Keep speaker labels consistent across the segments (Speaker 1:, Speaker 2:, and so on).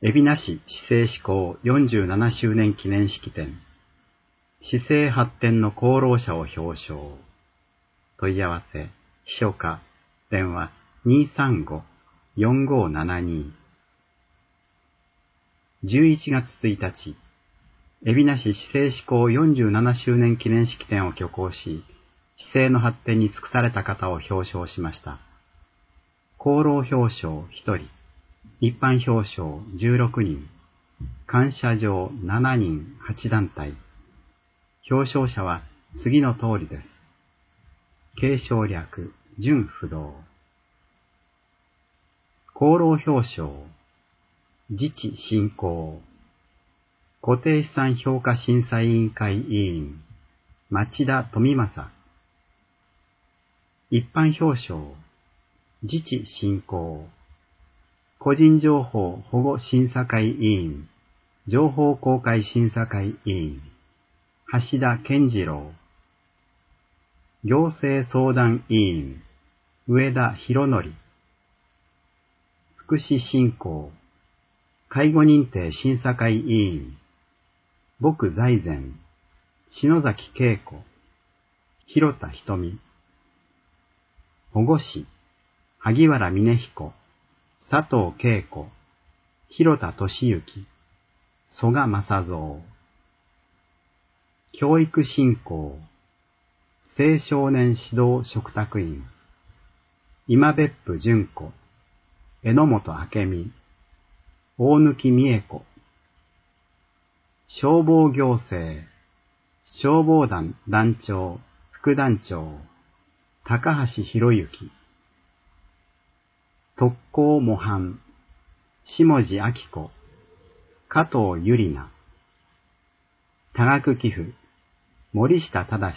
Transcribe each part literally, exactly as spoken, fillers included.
Speaker 1: 海老名市市政施行よんじゅうななしゅうねん記念式典、市政発展の功労者を表彰。問い合わせ、秘書課、電話 にーさんご よんごーななに。じゅういちがつついたち、海老名市市政施行よんじゅうななしゅうねん記念式典を挙行し、市政の発展に尽くされた方を表彰しました。功労表彰ひとり、一般表彰じゅうろくにん、感謝状しちにんはちだんたい。表彰者は次の通りです。継承略、準不動。功労表彰、自治振興、固定資産評価審査委員会委員、町田富正。一般表彰、自治振興、個人情報保護審査会委員、情報公開審査会委員、橋田健次郎。行政相談委員、上田博則。福祉振興、介護認定審査会委員、僕財前、篠崎恵子、広田瞳。保護司、萩原峰彦、佐藤恵子、広田俊之、曽我正蔵。教育振興、青少年指導嘱託員、今別府純子、榎本明美、大貫美恵子。消防行政、消防団団長、副団長、高橋博之。特攻模範、下地明子、加藤ゆりな。多額寄付、森下忠。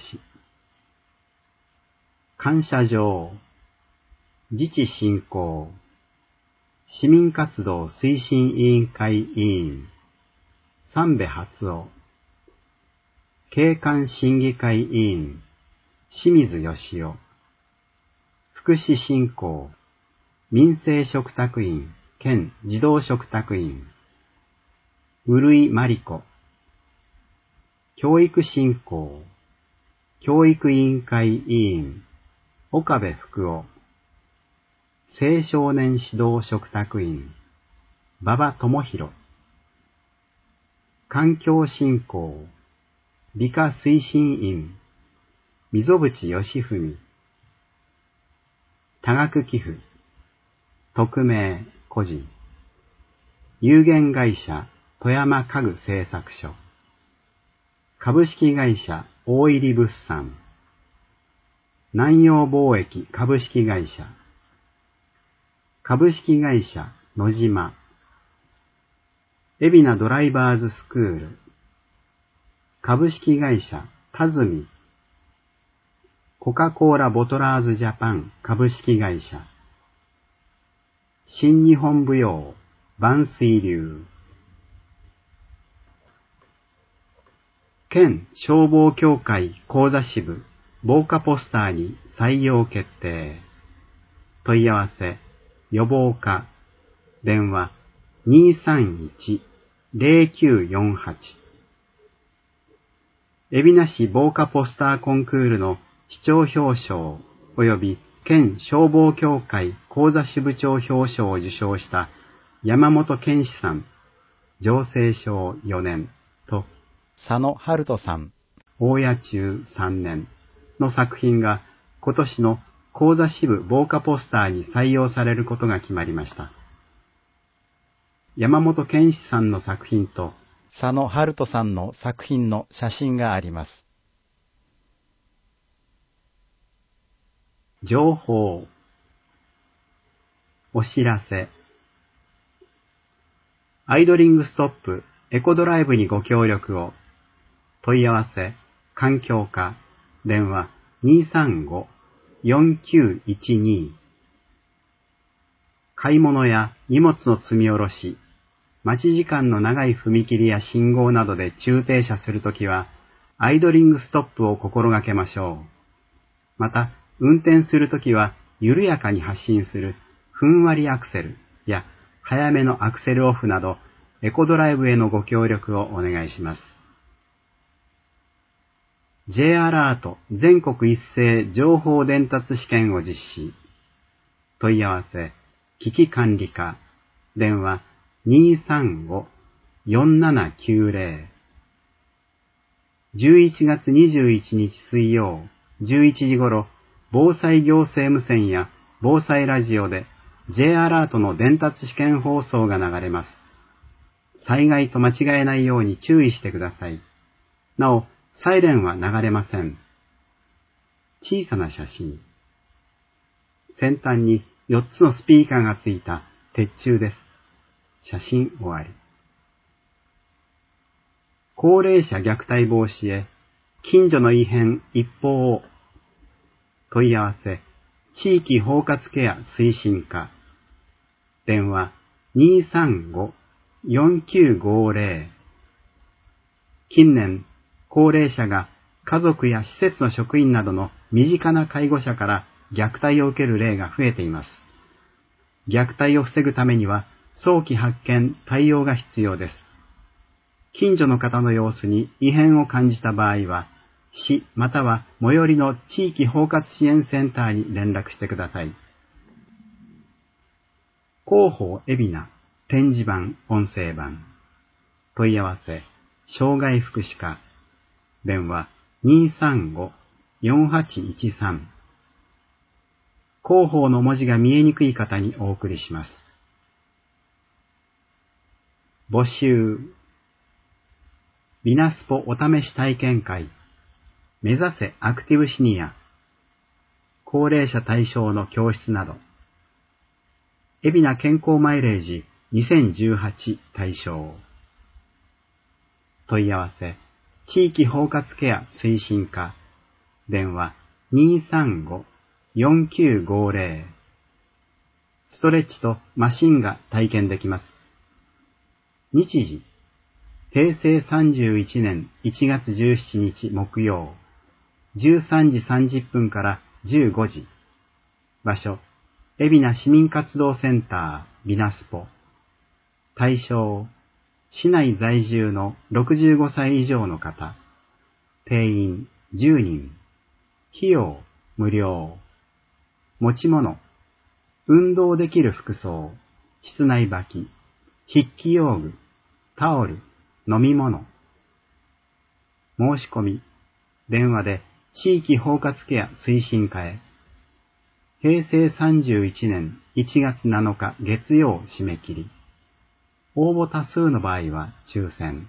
Speaker 1: 感謝状、自治振興、市民活動推進委員会委員、三部初夫。景観審議会委員、清水義雄。福祉振興、民生嘱託員兼児童嘱託員、う井真理子。教育振興、教育委員会委員、岡部福夫。青少年指導嘱託員、馬場智博。環境振興、美化推進員、溝淵義文。多額寄付、匿名、個人。有限会社、富山家具製作所。株式会社、大入物産。南洋貿易株式会社。株式会社、野島。海老名ドライバーズスクール。株式会社、田住。コカ・コーラボトラーズジャパン株式会社。新日本舞踊、万水流。県消防協会講座支部防火ポスターに採用決定。問い合わせ、予防課、電話 にーさんいち ゼロきゅうよんはち。海老名市防火ポスターコンクールの市長表彰及び県消防協会講座支部長表彰を受賞した山本健志さん、常青賞よねんと佐野春人さん、大谷中さんねんの作品が今年の講座支部防火ポスターに採用されることが決まりました。山本健志さんの作品と佐野春人さんの作品の写真があります。情報、お知らせ。アイドリングストップエコドライブにご協力を。問い合わせ、環境課、電話 にーさんご よんきゅういちに。買い物や荷物の積み下ろし、待ち時間の長い踏切や信号などで駐停車するときは、アイドリングストップを心がけましょう。また、運転するときは、緩やかに発進するふんわりアクセルや早めのアクセルオフなど、 エコドライブへのご協力をお願いします。J アラート全国一斉情報伝達試験を実施。問い合わせ、危機管理課、電話 にーさんご よんななきゅうぜろ。じゅういちがつにじゅういちにち水曜、じゅういちじ頃、防災行政無線や防災ラジオで J アラートの伝達試験放送が流れます。災害と間違えないように注意してください。なお、サイレンは流れません。小さな写真。先端によっつのスピーカーがついた鉄柱です。写真終わり。高齢者虐待防止へ、近所の異変一報を。問い合わせ、地域包括ケア推進課。電話 にーさんご よんきゅうごぜろ。近年、高齢者が家族や施設の職員などの身近な介護者から虐待を受ける例が増えています。虐待を防ぐためには早期発見・対応が必要です。近所の方の様子に異変を感じた場合は、市または最寄りの地域包括支援センターに連絡してください。広報海老名展示版音声版。問い合わせ、障害福祉課。電話 にーさんご よんはちいちさん。広報の文字が見えにくい方にお送りします。募集。ビナスポお試し体験会。目指せアクティブシニア。高齢者対象の教室など。海老名健康マイレージにせんじゅうはち対象。問い合わせ、地域包括ケア推進課。電話 にーさんご よんきゅうごぜろ。ストレッチとマシンが体験できます。日時、へいせいさんじゅういちねんいちがつじゅうしちにち木曜、じゅうさんじさんじゅっぷんからじゅうごじ。場所、海老名市民活動センタービナスポ。対象、市内在住のろくじゅうごさい以上の方。定員じゅうにん。費用無料。持ち物、運動できる服装、室内履き、筆記用具、タオル、飲み物。申し込み、電話で地域包括ケア推進課へ。へいせいさんじゅういちねんいちがつなのか月曜締め切り。応募多数の場合は抽選。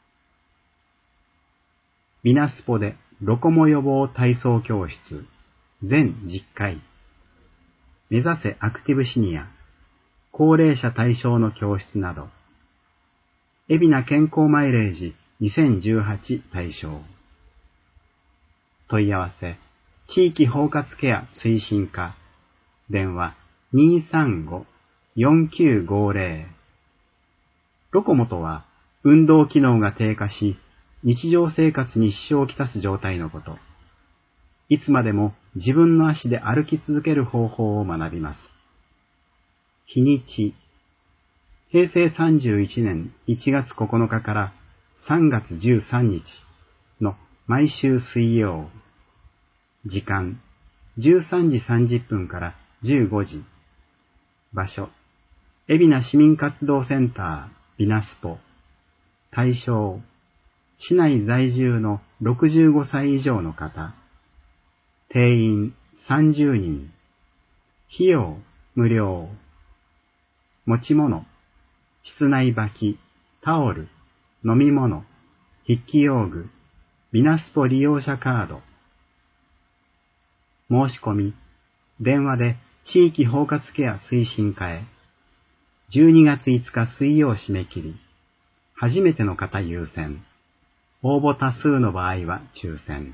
Speaker 1: ビナスポでロコモ予防体操教室全じゅっかい。目指せアクティブシニア。高齢者対象の教室など。海老名健康マイレージにせんじゅうはち対象。問い合わせ、地域包括ケア推進課。電話 にーさんご よんきゅうごぜろ。ロコモとは、運動機能が低下し、日常生活に支障をきたす状態のこと。いつまでも自分の足で歩き続ける方法を学びます。日にち、へいせいさんじゅういちねんいちがつここのかからさんがつじゅうさんにちの毎週水曜。時間、じゅうさんじさんじゅっぷんからじゅうごじ。場所、海老名市民活動センタービナスポ。対象、市内在住のろくじゅうごさい以上の方。定員さんじゅうにん。費用無料。持ち物、室内履き、タオル、飲み物、筆記用具、ビナスポ利用者カード。申し込み、電話で地域包括ケア推進課へ。じゅうにがついつか水曜締め切り。初めての方優先。応募多数の場合は抽選。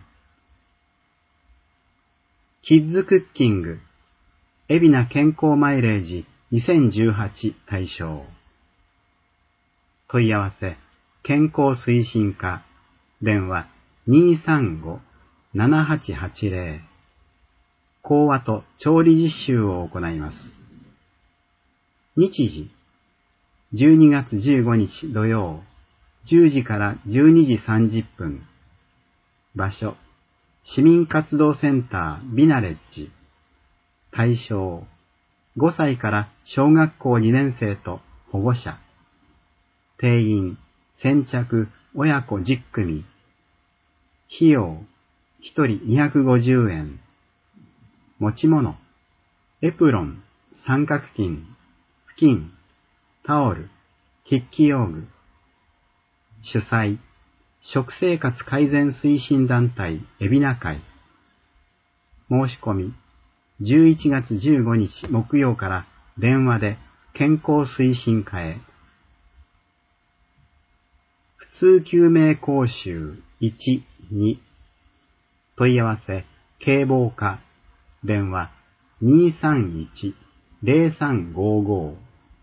Speaker 1: キッズクッキング、海老名健康マイレージにせんじゅうはち対象。問い合わせ、健康推進課。電話 にーさんご ななはちはちぜろ。講話と調理実習を行います。日時、 じゅうにがつじゅうごにち土曜、じゅうじからじゅうにじさんじゅっぷん。場所、市民活動センタービナレッジ。対象、ごさいから小学校にねんせいと保護者。定員、先着、親子じゅっくみ。費用、ひとりにひゃくごじゅうえん。持ち物、エプロン、三角巾、布巾、タオル、筆記用具。主催、食生活改善推進団体海老名会。申し込み、じゅういちがつじゅうごにち木曜から電話で健康推進課へ。普通救命講習いち、に。問い合わせ、警防課、電話 にーさんいち ゼロさんごご。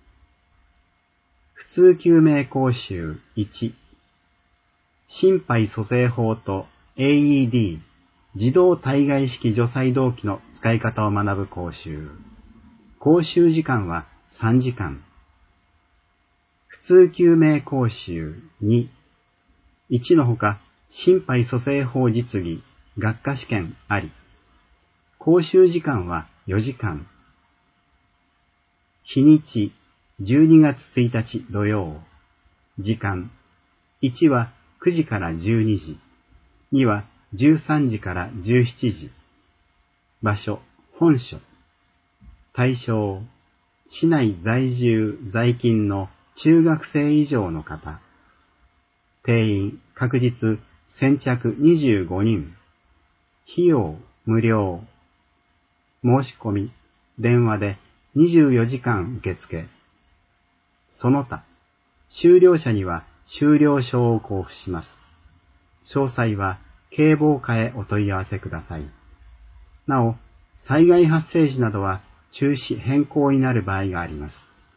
Speaker 1: 普通救命講習いち。心肺蘇生法と エーイーディー、自動体外式除細動器の使い方を学ぶ講習。講習時間はさんじかん。普通救命講習に。いちのほか、心肺蘇生法実技、学科試験あり。講習時間はよじかん。日にち、じゅうにがつついたち土曜。時間、いちはくじからじゅうにじ。にはじゅうさんじからじゅうしちじ。場所、本所。対象、市内在住在勤の中学生以上の方。定員、確実、先着にじゅうごにん。費用、無料。申し込み、電話でにじゅうよじかん受付。その他、修了者には修了証を交付します。詳細は警防課へお問い合わせください。なお、災害発生時などは中止変更になる場合があります。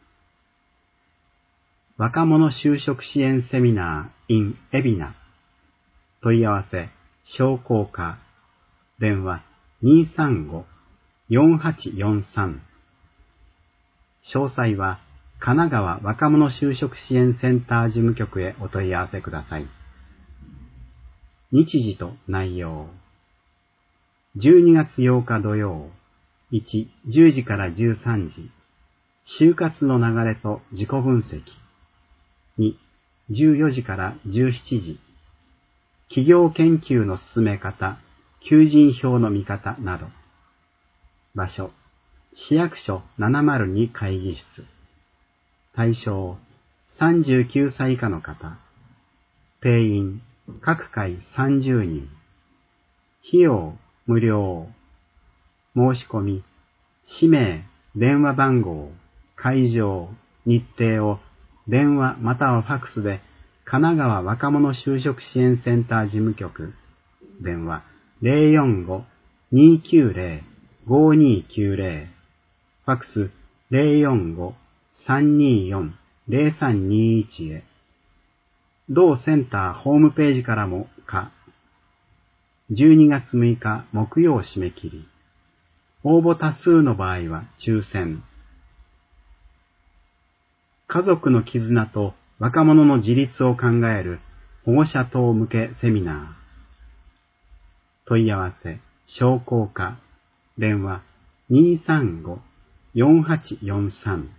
Speaker 1: 若者就職支援セミナー in 海老名。問い合わせ、商工課。電話 にーさんご よんはちよんさん。詳細は神奈川若者就職支援センター事務局へお問い合わせください。日時と内容。じゅうにがつようか土曜。いち、じゅうじからじゅうさんじ。就活の流れと自己分析。に、じゅうよじからじゅうしちじ。企業研究の進め方、求人票の見方など。場所、市役所ななまるに会議室。対象、さんじゅうきゅうさい以下の方。定員、各回さんじゅうにん。費用、無料。申し込み、氏名、電話番号、会場、日程を電話またはファックスで神奈川若者就職支援センター事務局、電話 ゼロよんご にーきゅうゼロ ごにーきゅうゼロ、ファックス ゼロよんご さんにーよん ゼロさんにーいち へ。同センターホームページからも可。じゅうにがつむいか木曜締め切り。応募多数の場合は抽選。家族の絆と若者の自立を考える保護者等向けセミナー。問い合わせ、商工課、電話 にーさんご よんはちよんさん。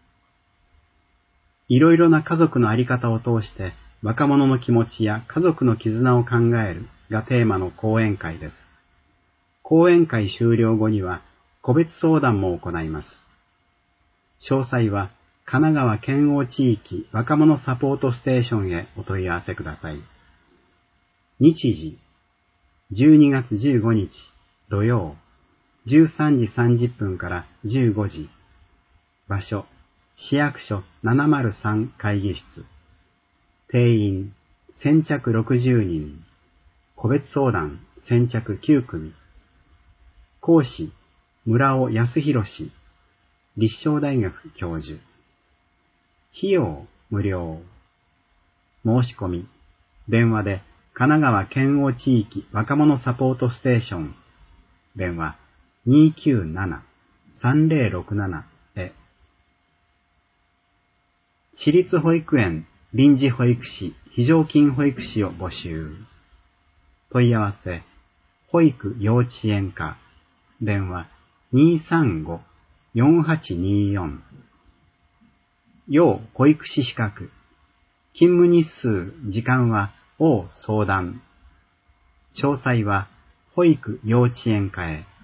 Speaker 1: いろいろな家族のあり方を通して若者の気持ちや家族の絆を考えるがテーマの講演会です。講演会終了後には個別相談も行います。詳細は神奈川県央地域若者サポートステーションへお問い合わせください。日時、じゅうにがつじゅうごにち土曜、じゅうさんじさんじゅっぷんからじゅうごじ。場所、市役所ななまるさん会議室。定員、先着ろくじゅうにん。個別相談、先着きゅうくみ。講師、村尾康弘氏、立正大学教授。費用、無料。申し込み、電話で神奈川県央地域若者サポートステーション。電話 にーきゅうなな さんぜろろくなな へ。 私立保育園臨時保育士非常勤保育士を募集。問い合わせ、保育幼稚園課、電話 にーさんご よんはちにーよん。要保育士資格、勤務日数、時間は応相談。詳細は保育幼稚園課へ。